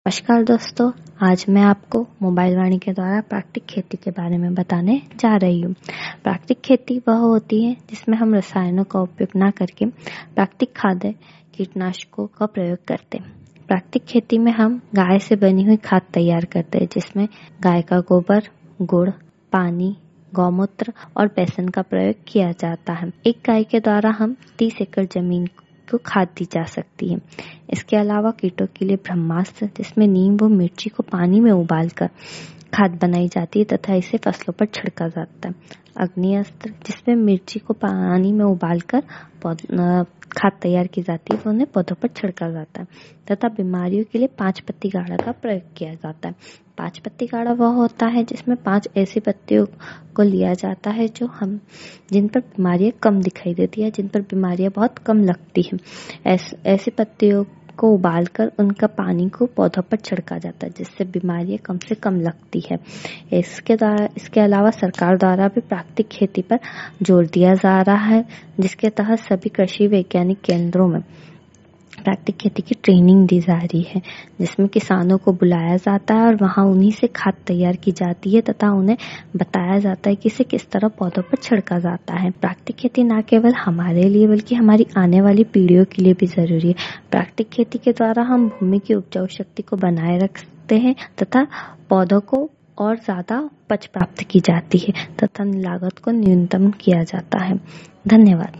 नमस्कार दोस्तों, आज मैं आपको मोबाइल वाणी के द्वारा प्राकृतिक खेती के बारे में बताने जा रही हूँ। प्राकृतिक खेती वह होती है जिसमें हम रसायनों का उपयोग न करके प्राकृतिक खाद्य कीटनाशकों का प्रयोग करते हैं। प्राकृतिक खेती में हम गाय से बनी हुई खाद तैयार करते हैं, जिसमें गाय का गोबर, गुड़, पानी, गौमूत्र और बेसन का प्रयोग किया जाता है। एक गाय के द्वारा हम 30 एकड़ जमीन को खाद दी जा सकती है। इसके अलावा कीटों के लिए ब्रह्मास्त्र, जिसमें नीम व मिर्ची को पानी में उबालकर खाद बनाई जाती है तथा इसे फसलों पर छिड़का जाता है। अग्नि अस्त्र, जिसमें मिर्ची को पानी में उबालकर खाद तैयार की जाती है, उन्हें पौधों पर छिड़का जाता है। तथा बीमारियों के लिए 5 पत्ती गाढ़ा का प्रयोग किया जाता है। 5 पत्ती गाढ़ा वह होता है जिसमें 5 ऐसी पत्तियों को लिया जाता है जिन पर बीमारियां कम दिखाई देती है, जिन पर बीमारियां बहुत कम लगती हैं। ऐसी पत्तियों को उबालकर उनका पानी को पौधों पर छिड़का जाता है, जिससे बीमारियां कम से कम लगती है। इसके अलावा सरकार द्वारा भी प्राकृतिक खेती पर जोर दिया जा रहा है, जिसके तहत सभी कृषि वैज्ञानिक केंद्रों में प्राकृतिक खेती की ट्रेनिंग दी जा रही है, जिसमें किसानों को बुलाया जाता है और वहां उन्हीं से खाद तैयार की जाती है तथा उन्हें बताया जाता है कि इसे किस तरह पौधों पर छिड़का जाता है। प्राकृतिक खेती न केवल हमारे लिए बल्कि हमारी आने वाली पीढ़ियों के लिए भी जरूरी है। प्राकृतिक खेती के द्वारा हम भूमि की उपजाऊ शक्ति को बनाए रखते हैं तथा पौधों को और ज्यादा उपज प्राप्त की जाती है तथा लागत को न्यूनतम किया जाता है। धन्यवाद।